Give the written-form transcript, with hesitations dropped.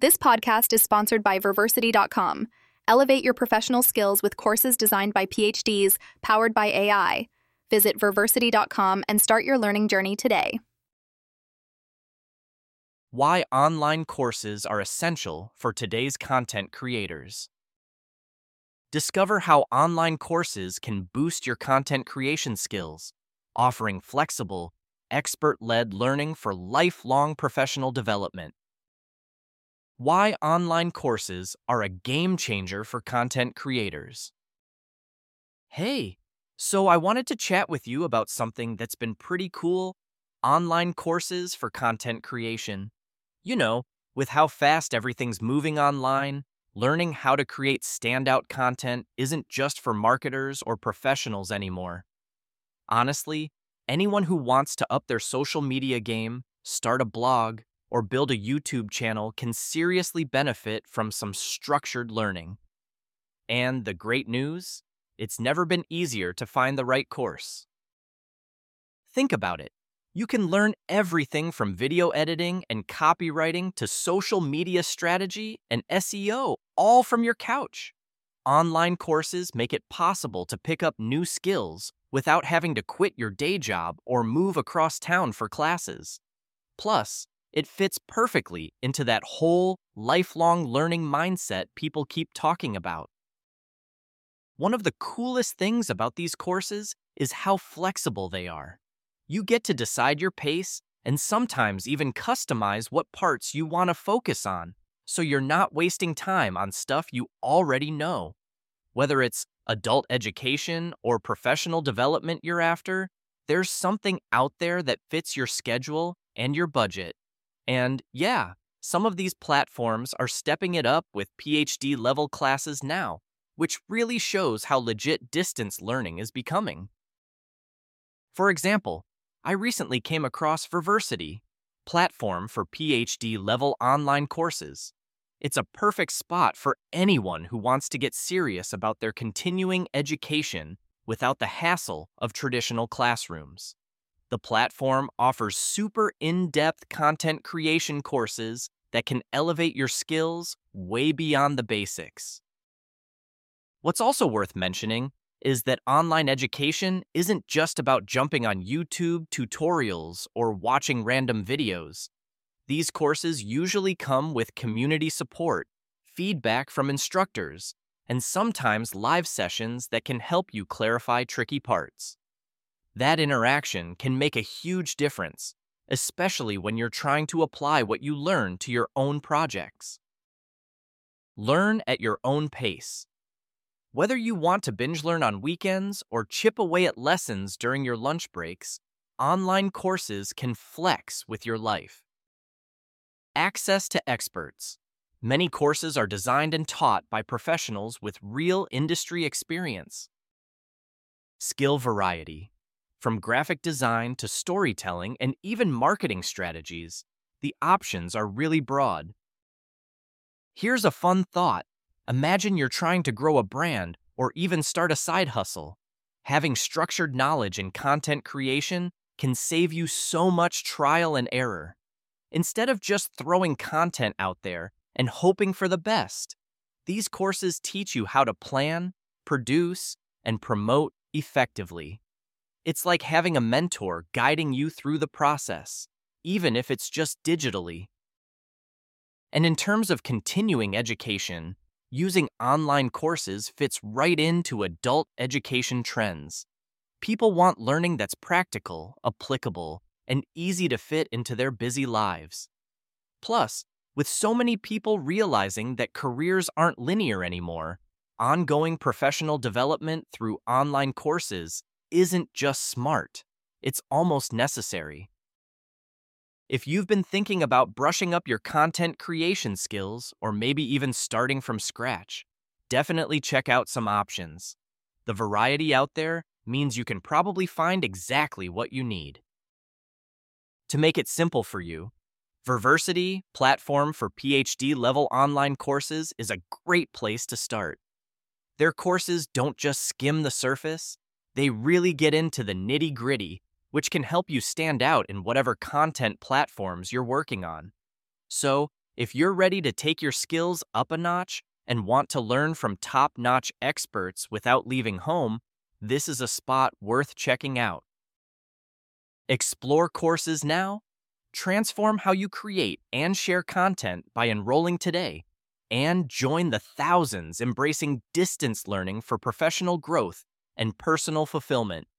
This podcast is sponsored by Verversity.com. Elevate your professional skills with courses designed by PhDs, powered by AI. Visit Verversity.com and start your learning journey today. Why online courses are essential for today's content creators. Discover how online courses can boost your content creation skills, offering flexible, expert-led learning for lifelong professional development. Why online courses are a game changer for content creators. Hey, so I wanted to chat with you about something that's been pretty cool: online courses for content creation. You know, with how fast everything's moving online, learning how to create standout content isn't just for marketers or professionals anymore. Honestly, anyone who wants to up their social media game, start a blog, or build a YouTube channel can seriously benefit from some structured learning. And the great news? It's never been easier to find the right course. Think about it. You can learn everything from video editing and copywriting to social media strategy and SEO, all from your couch. Online courses make it possible to pick up new skills without having to quit your day job or move across town for classes. Plus, it fits perfectly into that whole lifelong learning mindset people keep talking about. One of the coolest things about these courses is how flexible they are. You get to decide your pace and sometimes even customize what parts you want to focus on, so you're not wasting time on stuff you already know. Whether it's adult education or professional development you're after, there's something out there that fits your schedule and your budget. And yeah, some of these platforms are stepping it up with PhD-level classes now, which really shows how legit distance learning is becoming. For example, I recently came across Verversity, platform for PhD-level online courses. It's a perfect spot for anyone who wants to get serious about their continuing education without the hassle of traditional classrooms. The platform offers super in-depth content creation courses that can elevate your skills way beyond the basics. What's also worth mentioning is that online education isn't just about jumping on YouTube tutorials or watching random videos. These courses usually come with community support, feedback from instructors, and sometimes live sessions that can help you clarify tricky parts. That interaction can make a huge difference, especially when you're trying to apply what you learn to your own projects. Learn at your own pace. Whether you want to binge learn on weekends or chip away at lessons during your lunch breaks, online courses can flex with your life. Access to experts. Many courses are designed and taught by professionals with real industry experience. Skill variety. From graphic design to storytelling and even marketing strategies, the options are really broad. Here's a fun thought. Imagine you're trying to grow a brand or even start a side hustle. Having structured knowledge in content creation can save you so much trial and error. Instead of just throwing content out there and hoping for the best, these courses teach you how to plan, produce, and promote effectively. It's like having a mentor guiding you through the process, even if it's just digitally. And in terms of continuing education, using online courses fits right into adult education trends. People want learning that's practical, applicable, and easy to fit into their busy lives. Plus, with so many people realizing that careers aren't linear anymore, ongoing professional development through online courses isn't just smart, it's almost necessary. If you've been thinking about brushing up your content creation skills or maybe even starting from scratch, definitely check out some options. The variety out there means you can probably find exactly what you need. To make it simple for you, Verversity, platform for PhD-level online courses, is a great place to start. Their courses don't just skim the surface, they really get into the nitty-gritty, which can help you stand out in whatever content platforms you're working on. So, If you're ready to take your skills up a notch and want to learn from top-notch experts without leaving home, this is a spot worth checking out. Explore courses now. Transform how you create and share content by enrolling today, and join the thousands embracing distance learning for professional growth and personal fulfillment.